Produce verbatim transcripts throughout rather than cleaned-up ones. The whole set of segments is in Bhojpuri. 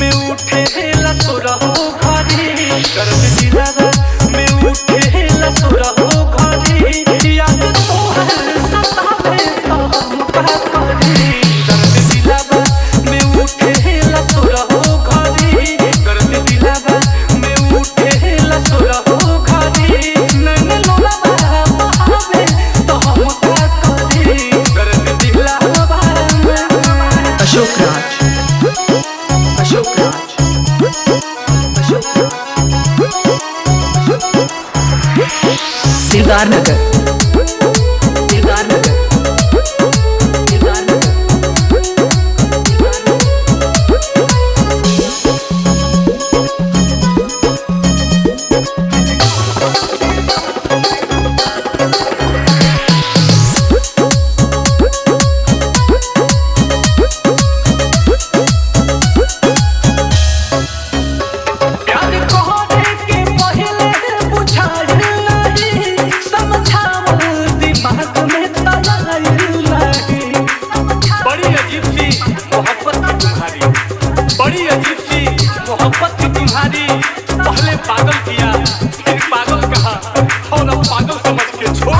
में उठे लसुरहो घरी दर्द दिलावा में उठे लसुरहो घरी याद तोहर सतावे तो हम का करी दर्द दिलावा में उठे लसुरहो घरी दर्द दिलावा में उठे लसुरहो घरी नैन लोलावा बहावे तो हम का करी दर्द दिलावा में अशोक राज अशोक राज अशोक राज दिलदार नगर दिलदार नगर दिलदार नगर बड़ी अजीब सी मोहब्बत थी तुम्हारी पहले पागल किया फिर पागल कहा और अब पागल समझ के छोड़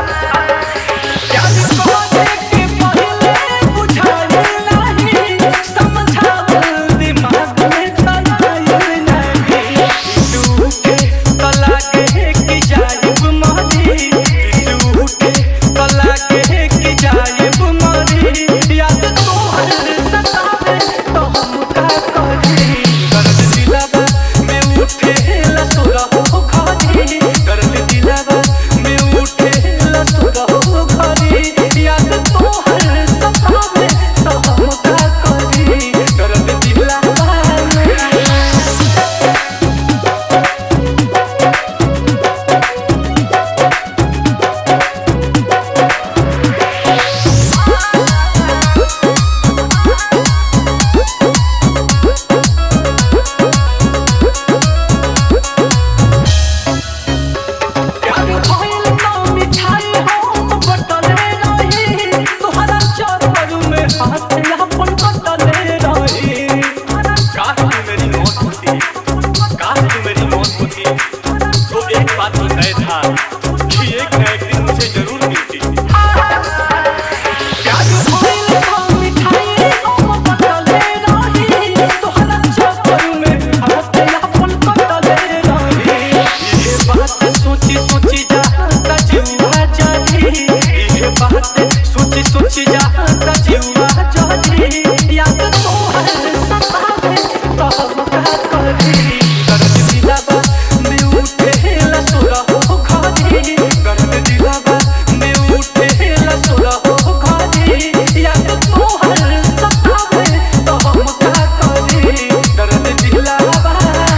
सोची सोची जाता जीवा जाती याद तोहर सतावे तो हम का करी दर्द दिलावा में उठे लसुरहो घरी दर्द दिलावा में उठे लसुरहो घरी याद तोहर सतावे तो हम का करी दर्द दिलावा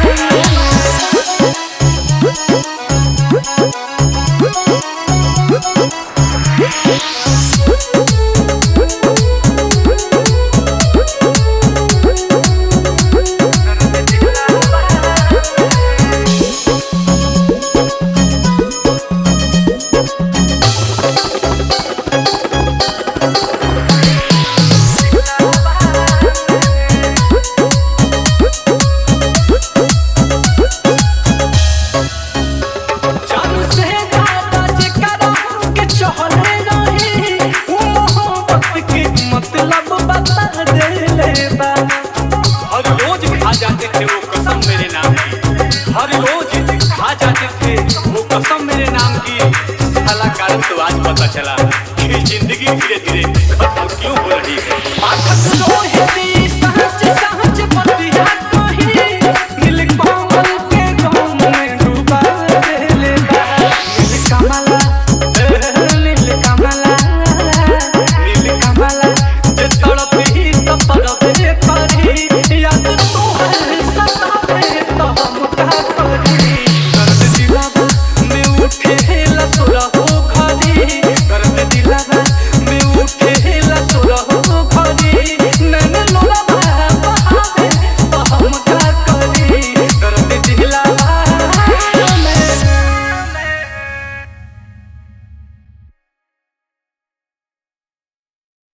हर रोज खा जाते थे वो कसम मेरे नाम की हर रोज खा जाते थे वो कसम मेरे नाम की साला कारण तो आज पता चला कि जिंदगी धीरे धीरे खत्म क्यों हो रही है।